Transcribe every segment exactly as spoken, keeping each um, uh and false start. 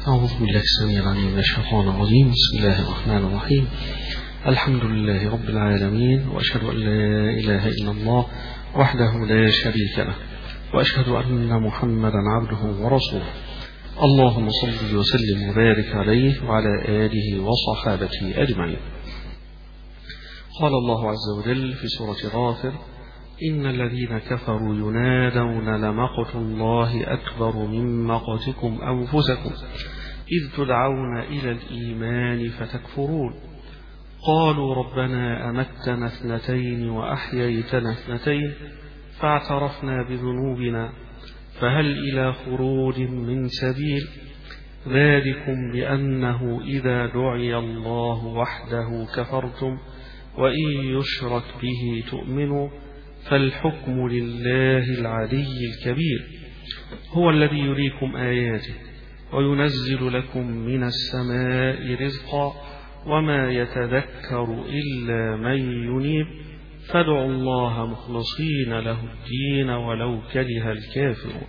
أعوذ بالله السميع العليم من الشيطان الرجيم. بسم الله الرحمن الرحيم. الحمد لله رب العالمين، وأشهد أن لا إله إلا الله وحده لا شريك له، وأشهد أن محمدا عبده ورسوله. اللهم صل وسلم وبارك عليه وعلى آله وصحابته أجمعين. قال الله عز وجل في سورة غافر: إن الذين كفروا ينادون لمقت الله أكبر من مقتكم أنفسكم إذ تدعون إلى الإيمان فتكفرون. قالوا ربنا أمتنا اثنتين وأحييتنا اثنتين فاعترفنا بذنوبنا فهل إلى خروج من سبيل. ذلكم بأنه إذا دعي الله وحده كفرتم وإن يشرك به تؤمنوا فالحكم لله العلي الكبير. هو الذي يريكم آياته وينزل لكم من السماء رزقا وما يتذكر إلا من ينيب فادعوا الله مخلصين له الدين ولو كره الكافرون.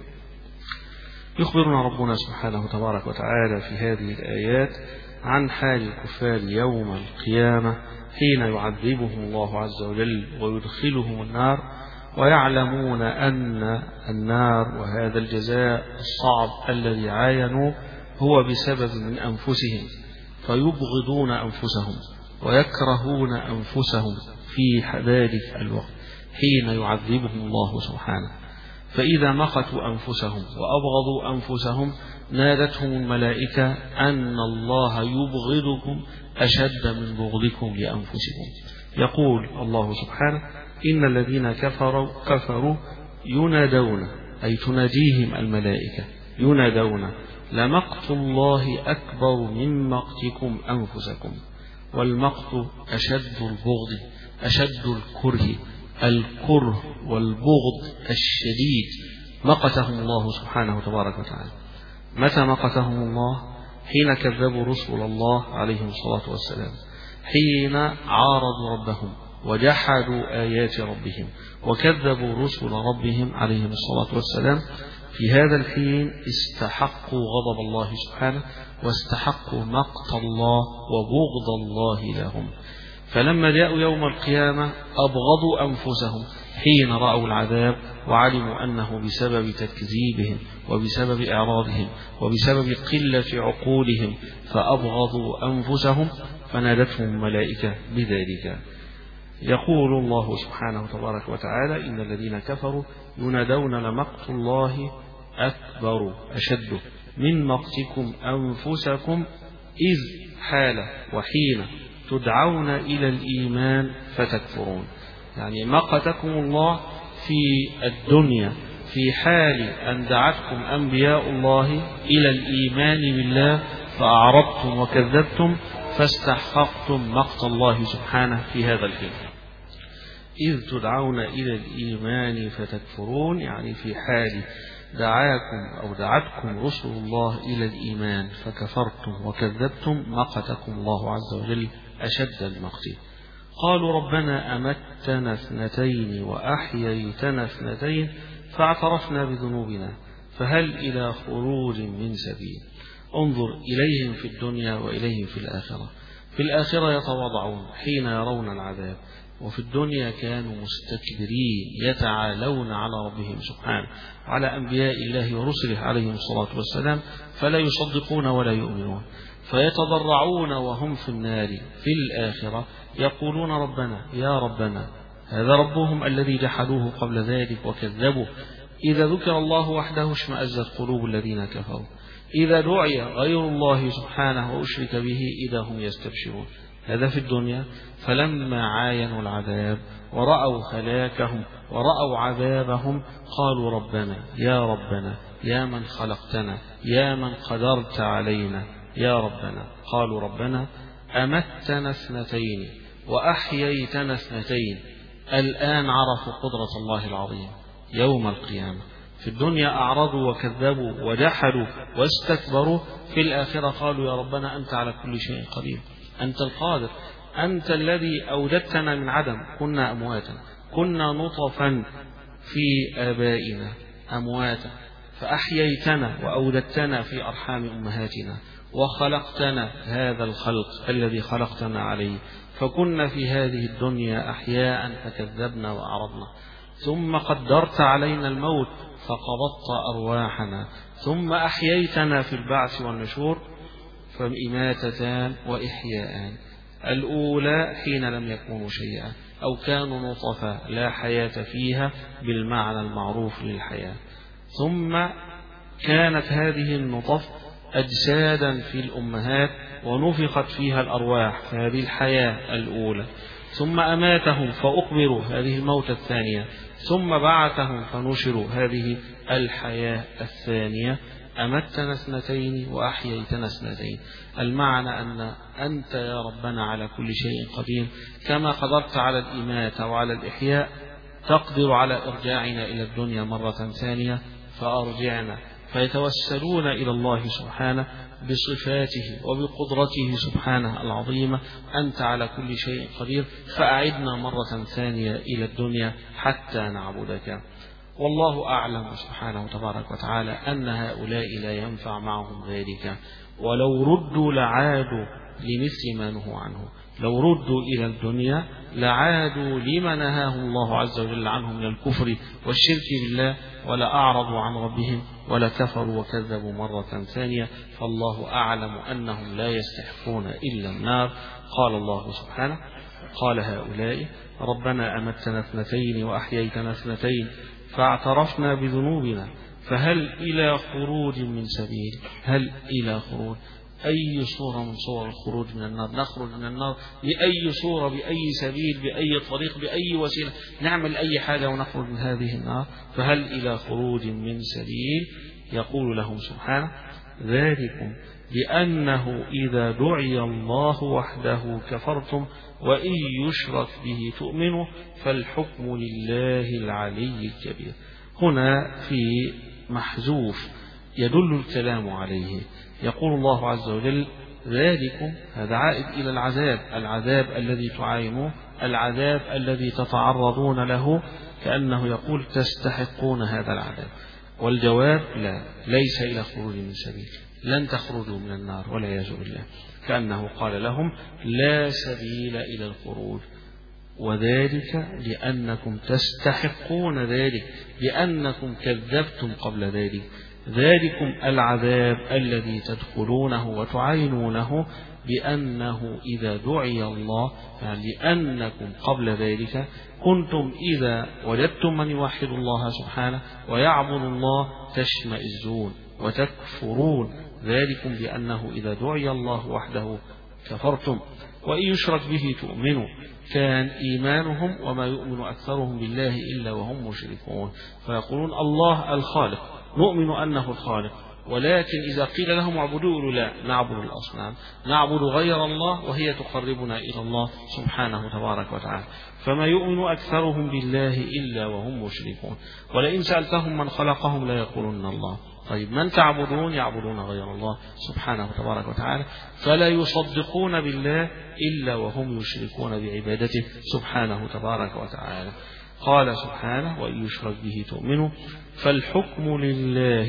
يخبرنا ربنا سبحانه تبارك وتعالى في هذه الآيات عن حال الكفار يوم القيامة حين يعذبهم الله عز وجل ويدخلهم النار، ويعلمون أن النار وهذا الجزاء الصعب الذي عاينوه هو بسبب من أنفسهم، فيبغضون أنفسهم ويكرهون أنفسهم في ذلك الوقت حين يعذبهم الله سبحانه. فإذا مقتوا أنفسهم وأبغضوا أنفسهم نادتهم الملائكة أن الله يبغضكم أشد من بغضكم لأنفسكم. يقول الله سبحانه: إن الذين كفروا كفروا ينادون، أي تناديهم الملائكة ينادون لمقت الله أكبر من مقتكم أنفسكم. والمقت أشد البغض، أشد الكره، الكره والبغض الشديد. مقتهم الله سبحانه تبارك وتعالى. متى مقتهم الله؟ حين كذبوا رسل الله عليهم الصلاة والسلام، حين عارضوا ربهم وجحدوا آيات ربهم وكذبوا رسل ربهم عليهم الصلاة والسلام. في هذا الحين استحقوا غضب الله سبحانه واستحقوا مقت الله وبغض الله لهم. فلما جاءوا يوم القيامة أبغضوا أنفسهم حين رأوا العذاب وعلموا أنه بسبب تكذيبهم وبسبب إعراضهم وبسبب قلة عقولهم، فأبغضوا أنفسهم فنادتهم الملائكة بذلك. يقول الله سبحانه تبارك وتعالى: إن الذين كفروا ينادون لمقت الله أكبر أشد من مقتكم أنفسكم إذ حال وحين تدعون إلى الإيمان فتكفرون. يعني مقتكم الله في الدنيا في حال أن دعتكم أنبياء الله إلى الإيمان بالله فأعرضتم وكذبتم فاستحققتم مقت الله سبحانه في هذا الحين. إذ تدعون إلى الإيمان فتكفرون، يعني في حال دعاكم أو دعتكم رسل الله إلى الإيمان فكفرتم وكذبتم مقتكم الله عز وجل أشد المقت. قالوا ربنا أمتنا اثنتين وأحييتنا اثنتين فاعترفنا بذنوبنا فهل إلى خروج من سبيل. انظر إليهم في الدنيا وإليهم في الآخرة. في الآخرة يتواضعون حين يرون العذاب، وفي الدنيا كانوا مستكبرين يتعالون على ربهم سبحانه وعلى أنبياء الله ورسله عليهم الصلاة والسلام فلا يصدقون ولا يؤمنون، فيتضرعون وهم في النار. في الآخرة يقولون ربنا يا ربنا. هذا ربهم الذي جحدوه قبل ذلك وكذبوا. إذا ذكر الله وحده اشمأزت قلوب الذين كفروا، إذا دعي غير الله سبحانه وأشرك به إذا هم يستبشرون. هذا في الدنيا. فلما عاينوا العذاب ورأوا هلاكهم ورأوا عذابهم قالوا ربنا يا ربنا يا من خلقتنا يا من قدرت علينا يا ربنا. قالوا ربنا أمتنا اثنتين وأحييتنا اثنتين. الآن عرفوا قدرة الله العظيم يوم القيامة. في الدنيا أعرضوا وكذبوا وجحدوا واستكبروا، في الآخرة قالوا يا ربنا أنت على كل شيء قدير، أنت القادر، أنت الذي أوجدتنا من عدم، كنا أمواتا، كنا نطفا في آبائنا أمواتا، فأحييتنا وأوددتنا في أرحام أمهاتنا وخلقتنا هذا الخلق الذي خلقتنا عليه، فكنا في هذه الدنيا أحياء فكذبنا وأعرضنا، ثم قدرت علينا الموت فقبضت أرواحنا، ثم أحييتنا في البعث والنشور، فإماتتان وإحياءان. الأولى حين لم يكونوا شيئا أو كانوا نطفا لا حياة فيها بالمعنى المعروف للحياة، ثم كانت هذه النطف أجسادا في الأمهات ونفخت فيها الأرواح، فهذه الحياة الأولى، ثم أماتهم فأقبروا، هذه الموت الثانية، ثم بعثهم فنشروا، هذه الحياة الثانية. أمتنا اثنتين وأحييتنا اثنتين. المعنى أن أنت يا ربنا على كل شيء قدير، كما قدرت على الإماتة وعلى الإحياء تقدر على إرجاعنا إلى الدنيا مرة ثانية، فأرجعنا. فيتوسلون إلى الله سبحانه بصفاته وبقدرته سبحانه العظيمة، أنت على كل شيء قدير، فأعدنا مرة ثانية إلى الدنيا حتى نعبدك. والله أعلم سبحانه تبارك وتعالى أن هؤلاء لا ينفع معهم ذلك، ولو ردوا لعادوا لمثل ما نهوا عنه. لو ردوا إلى الدنيا لعادوا لما نهاهم الله عز وجل عنه من الكفر والشرك بالله، ولا أعرضوا عن ربهم ولا كفروا وكذبوا مرة ثانية. فالله أعلم أنهم لا يستحقون إلا النار. قال الله سبحانه: قال هؤلاء ربنا أمتنا اثنتين وأحييتنا اثنتين فاعترفنا بذنوبنا فهل إلى خروج من سبيل. هل إلى خروج، أي صورة من صور الخروج من النار، نخرج من النار بأي صورة، بأي سبيل، بأي طريق، بأي وسيلة، نعمل أي حاجة ونخرج من هذه النار. فهل إلى خروج من سبيل. يقول لهم سبحانه: ذلكم بأنه إذا دعي الله وحده كفرتم وإن يشرك به تؤمنوا فالحكم لله العلي الكبير. هنا في محذوف يدل الكلام عليه. يقول الله عز وجل: ذلكم، هذا عائد إلى العذاب، العذاب الذي تعاينوه، العذاب الذي تتعرضون له، كأنه يقول تستحقون هذا العذاب. والجواب: لا، ليس إلى خروج من سبيل، لن تخرجوا من النار والعياذ بالله. كأنه قال لهم: لا سبيل إلى الخروج، وذلك لأنكم تستحقون ذلك، لأنكم كذبتم قبل ذلك. ذلكم العذاب الذي تدخلونه وتعينونه بأنه إذا دعي الله، يعني لأنكم قبل ذلك كنتم إذا وجدتم من يوحد الله سبحانه ويعبد الله تشمئزون وتكفرون. ذلكم بأنه إذا دعي الله وحده كفرتم وإن يشرك به تؤمنوا. كان إيمانهم وما يؤمن أكثرهم بالله إلا وهم مشركون، فيقولون الله الخالق، نؤمن أنه الخالق، ولكن إذا قيل لهم اعبدوا لا، نعبد الأصنام، نعبد غير الله وهي تقربنا إلى الله سبحانه تبارك وتعالى. فما يؤمن أكثرهم بالله إلا وهم مشركون. ولئن سألتهم من خلقهم لا يقولون الله. طيب من تعبدون؟ يعبدون غير الله سبحانه تبارك وتعالى، فلا يصدقون بالله إلا وهم يشركون بعبادته سبحانه تبارك وتعالى. قال سبحانه: وإن يشرك به تؤمنوا فالحكم لله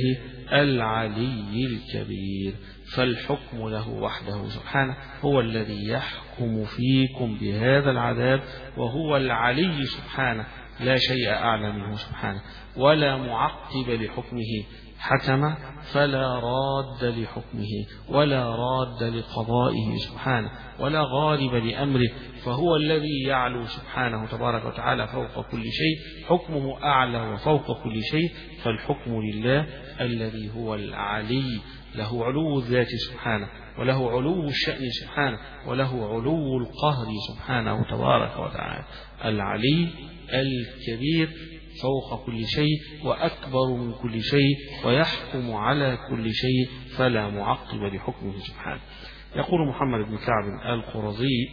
العلي الكبير. فالحكم له وحده سبحانه، هو الذي يحكم فيكم بهذا العذاب، وهو العلي سبحانه، لا شيء أعلى منه سبحانه، ولا معقب لحكمه. حكم فلا راد لحكمه ولا راد لقضائه سبحانه ولا غالب لأمره، فهو الذي يعلو سبحانه تبارك وتعالى فوق كل شيء، حكمه أعلى وفوق كل شيء. فالحكم لله الذي هو العلي، له علو الذات سبحانه، وله علو الشأن سبحانه، وله علو القهر سبحانه تبارك وتعالى. العلي الكبير فوق كل شيء وأكبر من كل شيء ويحكم على كل شيء، فلا معقب لحكمه سبحانه. يقول محمد بن كعب القرظي: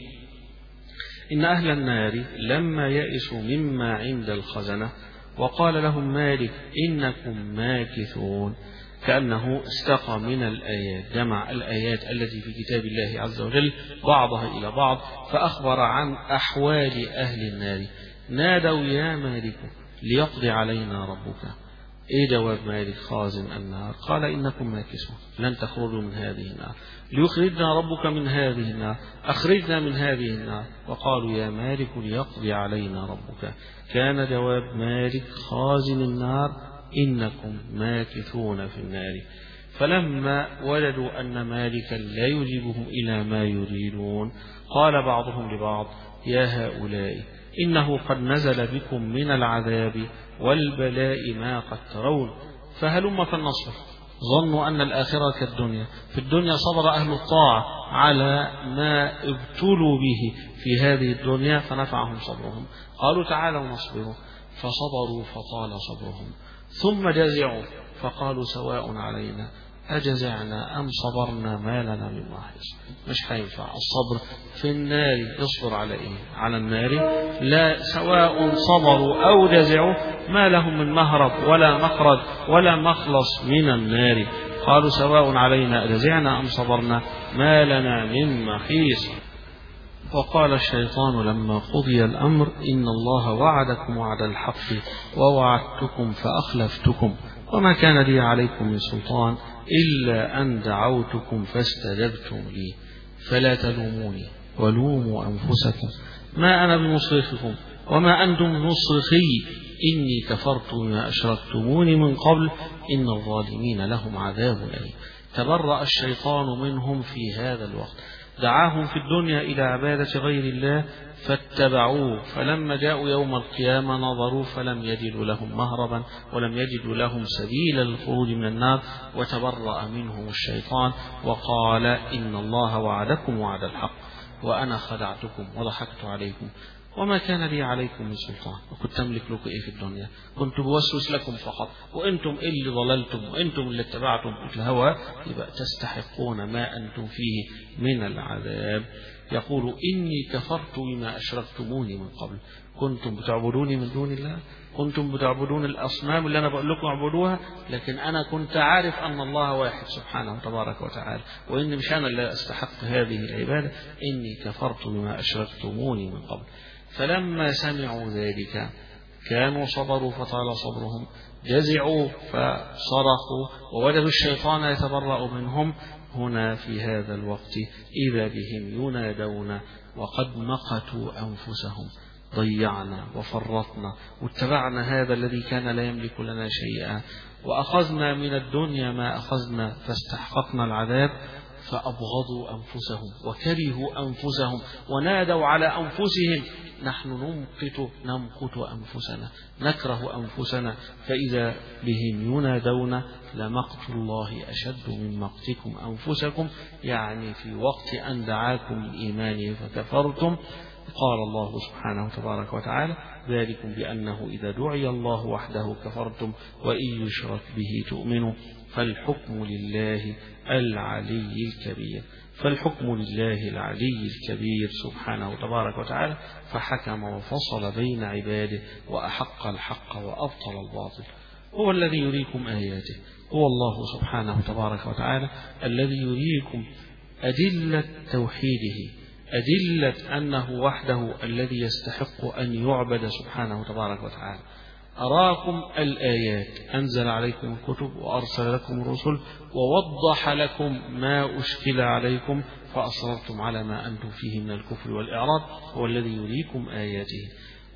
إن أهل النار لما يئسوا مما عند الخزنة وقال لهم مالك إنكم ماكثون، كأنه استقى من الآيات، جمع الآيات التي في كتاب الله عز وجل بعضها إلى بعض، فأخبر عن أحوال أهل النار. نادوا يا مالك ليقضي علينا ربك، إيه جواب مالك خازن النار؟ قال إنكم ماكثون لن تخرجوا من هذه النار، ليخرجنا ربك من هذه النار، أخرجنا من هذه النار. وقالوا يا مالك ليقضي علينا ربك. كان جواب مالك خازن النار إنكم ماكثون في النار. فلما وجدوا أن مالكا لا يجيبهم إلى ما يريدون قال بعضهم لبعض يا هؤلاء إنه قد نزل بكم من العذاب والبلاء ما قد ترون، فهلم فلنصبر. ظنوا أن الآخرة كالدنيا، في الدنيا صبر أهل الطاعة على ما ابتلوا به في هذه الدنيا فنفعهم صبرهم. قالوا تعالوا نصبروا، فصبروا فطال صبرهم، ثم جزعوا فقالوا سواء علينا أجزعنا أم صبرنا ما لنا من محيص. مش هينفع الصبر في النار، يصبر على إيه؟ على النار. لا، سواء صبروا أو جزعوا ما لهم من مهرب ولا مخرج ولا مخلص من النار. قالوا سواء علينا أجزعنا أم صبرنا ما لنا من محيص. وقال الشيطان لما قضي الأمر إن الله وعدكم وعد الحق ووعدتكم فأخلفتكم وما كان لي عليكم من سلطان إلا أن دعوتكم فاستجبتم لي فلا تلوموني ولوموا أنفسكم ما أنا بمصرخكم وما أنتم بمصرخي إني كفرت بما أشركتموني من قبل إن الظالمين لهم عذاب أليم. تبرأ الشيطان منهم في هذا الوقت، دعاهم في الدنيا إلى عبادة غير الله فاتبعوه، فلما جاءوا يوم القيامة نظروا فلم يجدوا لهم مهربا ولم يجدوا لهم سبيلا للخروج من النار، وتبرأ منهم الشيطان وقال إن الله وعدكم وعد الحق وأنا خدعتكم وضحكت عليكم وما كان لي عليكم من سلطان، وكنت أملك لكم إيه في الدنيا؟ كنت بوسوس لكم فقط، وأنتم اللي ضللتم وأنتم اللي اتبعتم الهوى، يبقى تستحقون ما أنتم فيه من العذاب. يقول إني كفرت بما أشركتموني من قبل. كنتم بتعبدوني من دون الله، كنتم بتعبدون الأصنام اللي أنا بقول لكم اعبدوها، لكن أنا كنت عارف أن الله واحد سبحانه تبارك وتعالى، وإن مش أنا اللي أستحق هذه العبادة. إني كفرت بما أشركتموني من قبل. فلما سمعوا ذلك كانوا صبروا فطال صبرهم، جزعوا فصرخوا ووجدوا الشيطان يتبرأ منهم. هنا في هذا الوقت إذا بهم ينادون وقد مقتوا أنفسهم، ضيعنا وفرطنا واتبعنا هذا الذي كان لا يملك لنا شيئا، وأخذنا من الدنيا ما أخذنا فاستحققنا العذاب، فأبغضوا أنفسهم وكرهوا أنفسهم ونادوا على أنفسهم نحن نمقت نمقت أنفسنا، نكره أنفسنا. فإذا بهم ينادون لمقت الله أشد من مقتكم أنفسكم، يعني في وقت أن دعاكم الإيمان فكفرتم. قال الله سبحانه تبارك وتعالى ذلكم بأنه إذا دعي الله وحده كفرتم وإن يشرك به تؤمنوا فالحكم لله العلي الكبير. فالحكم لله العلي الكبير سبحانه تبارك وتعالى، فحكم وفصل بين عباده وأحق الحق وأبطل الباطل. هو الذي يريكم آياته، هو الله سبحانه تبارك وتعالى الذي يريكم أدلة توحيده، أدلة أنه وحده الذي يستحق أن يعبد سبحانه تبارك وتعالى. أراكم الآيات، أنزل عليكم الكتب وأرسل لكم الرسل ووضح لكم ما أشكل عليكم فأصررتم على ما أنتم فيه من الكفر والإعراض. هو الذي يريكم آياته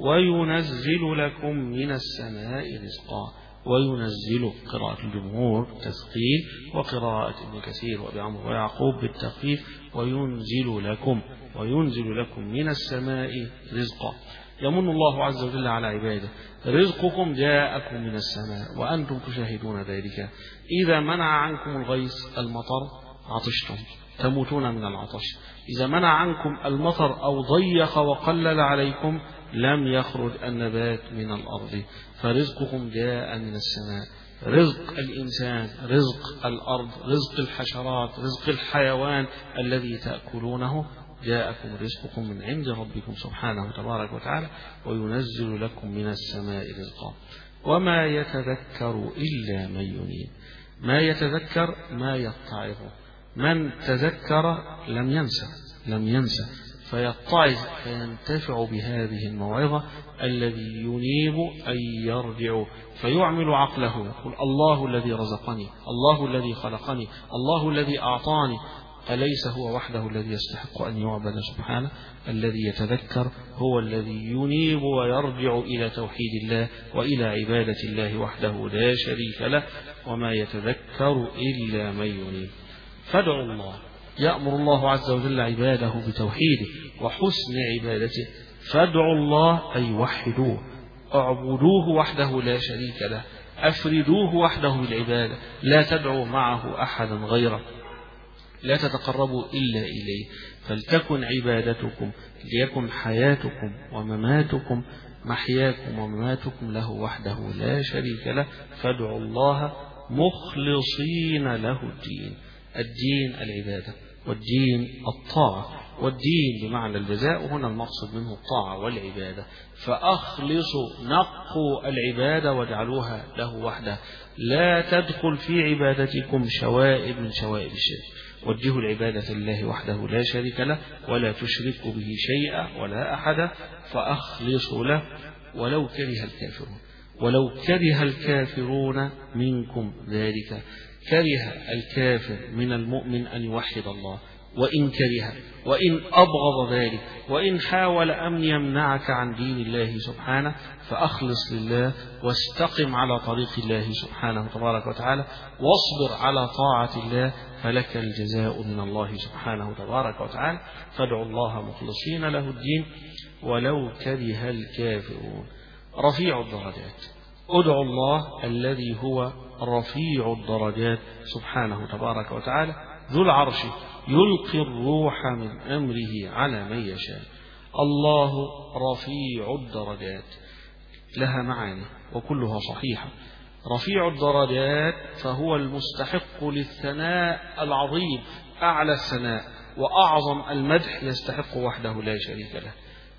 وينزل لكم من السماء رزقا. وينزل قراءة الجمهور تثقيل، وقراءة ابن كثير وأبي عمرو ويعقوب بالتخفيف وينزل لكم، وينزل لكم من السماء رزقا. يمن الله عز وجل على عباده، رزقكم جاءكم من السماء وأنتم تشاهدون ذلك. إذا منع عنكم الغيث المطر عطشتم تموتون من العطش، إذا منع عنكم المطر أو ضيق وقلل عليكم لم يخرج النبات من الأرض. فرزقكم جاء من السماء، رزق الإنسان، رزق الأرض، رزق الحشرات، رزق الحيوان الذي تأكلونه، جاءكم رزقكم من عند ربكم سبحانه تبارك وتعالى. وينزل لكم من السماء رزقا وما يتذكر إلا من ينيب. ما يتذكر ما يتعظ، من تذكر لم ينسى، لم ينسى. فيتعظ فينتفع بهذه الموعظة الذي ينيب أن يرجع فيعمل عقله يقول الله الذي رزقني، الله الذي خلقني، الله الذي أعطاني، أليس هو وحده الذي يستحق أن يعبد سبحانه؟ الذي يتذكر هو الذي ينيب ويرجع إلى توحيد الله وإلى عبادة الله وحده لا شريك له، وما يتذكر إلا من ينيب. فادعوا الله. يأمر الله عز وجل عباده بتوحيده وحسن عبادته، فادعوا الله أي وحدوه، اعبدوه وحده لا شريك له، أفردوه وحده بالعبادة، لا تدعوا معه أحدا غيره، لا تتقربوا إلا إليه. فلتكن عبادتكم، ليكن حياتكم ومماتكم، محياكم ومماتكم له وحده لا شريك له. فادعوا الله مخلصين له الدين. الدين العبادة، والدين الطاعة، والدين بمعنى الجزاء، وهنا المقصد منه الطاعة والعبادة. فأخلصوا، نقوا العبادة واجعلوها له وحده، لا تدخل في عبادتكم شوائب من شوائب الشرك. وجهوا العبادة لله وحده لا شريك له، ولا تشركوا به شيئا ولا أحدا، فأخلصوا له ولو كره الكافرون. ولو كره الكافرون منكم ذلك، كره الكافر من المؤمن أن يوحد الله، وإن كره وإن أبغض ذلك وإن حاول أن يمنعك عن دين الله سبحانه، فأخلص لله واستقم على طريق الله سبحانه تبارك وتعالى، واصبر على طاعة الله، فلك الجزاء من الله سبحانه تبارك وتعالى. فادعوا الله مخلصين له الدين ولو كره الكافرون. رفيع الدرجات، ادعوا الله الذي هو رفيع الدرجات سبحانه تبارك وتعالى، ذو العرش، يلقي الروح من أمره على من يشاء. الله رفيع الدرجات، لها معاني وكلها صحيحة. رفيع الدرجات فهو المستحق للثناء العظيم، أعلى الثناء وأعظم المدح، يستحق وحده لا شريك له.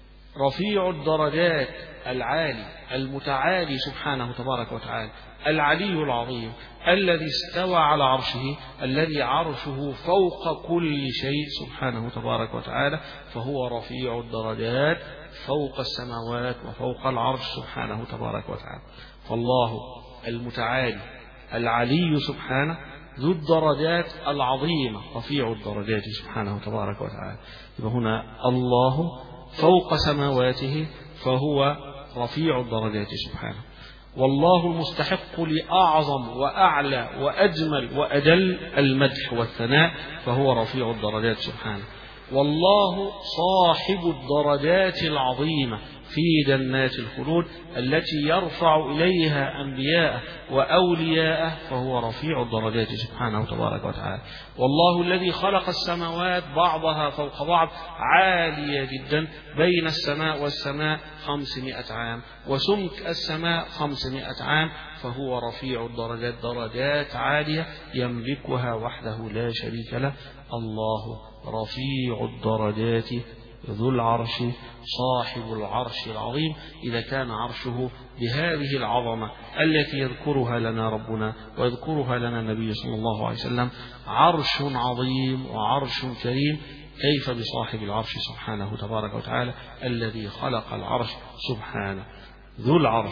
رفيع الدرجات العالي المتعالي سبحانه تبارك وتعالى، العلي العظيم الذي استوى على عرشه، الذي عرشه فوق كل شيء سبحانه تبارك وتعالى، فهو رفيع الدرجات فوق السماوات وفوق العرش سبحانه تبارك وتعالى. فالله المتعالي العلي سبحانه ذو الدرجات العظيمة، رفيع الدرجات سبحانه تبارك وتعالى. يبقى هنا الله فوق سماواته فهو رفيع الدرجات سبحانه، والله المستحق لأعظم وأعلى وأجمل وأجل المدح والثناء، فهو رفيع الدرجات سبحانه. والله صاحب الدرجات العظيمة في جنات الخلود التي يرفع إليها أنبياءه وأولياءه، فهو رفيع الدرجات سبحانه تبارك وتعالى. والله الذي خلق السماوات بعضها فوق بعض عالية جدا، بين السماء والسماء خمسمائة عام، وسمك السماء خمسمائة عام، فهو رفيع الدرجات، درجات عالية يملكها وحده لا شريك له. الله رفيع الدرجات ذو العرش صاحب العرش العظيم. إذا كان عرشه بهذه العظمة التي يذكرها لنا ربنا ويذكرها لنا النبي صلى الله عليه وسلم، عرش عظيم وعرش كريم، كيف بصاحب العرش سبحانه تبارك وتعالى الذي خلق العرش سبحانه. ذو العرش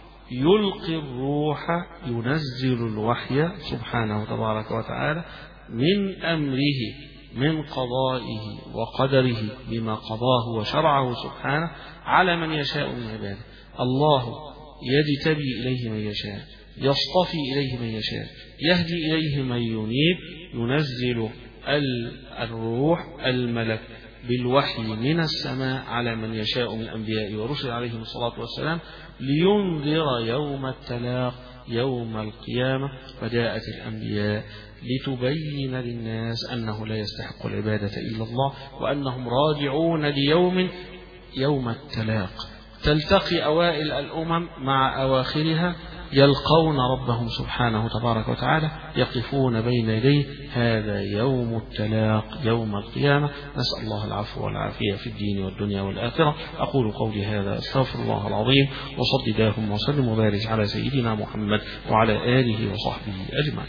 يلقي الروح، ينزل الوحي سبحانه تبارك وتعالى من أمره، من قضائه وقدره بما قضاه وشرعه سبحانه على من يشاء من عباده. الله يجتبي إليه من يشاء، يصطفي إليه من يشاء، يهدي إليه من ينيب، ينزل الروح الملك بالوحي من السماء على من يشاء من الأنبياء ورسل عليهم الصلاة والسلام، لينذر يوم التلاق، يوم القيامة. فجاءت الأنبياء لتبين للناس أنه لا يستحق العبادة إلا الله، وأنهم راجعون ليوم يوم التلاق، تلتقي أوائل الأمم مع أواخرها، يلقون ربهم سبحانه تبارك وتعالى، يقفون بين يديه. هذا يوم التلاق، يوم القيامة. نسأل الله العفو والعافية في الدين والدنيا والآخرة. أقول قولي هذا، أستغفر الله العظيم، وصل اللهم وسلم وبارك على سيدنا محمد وعلى آله وصحبه أجمعين.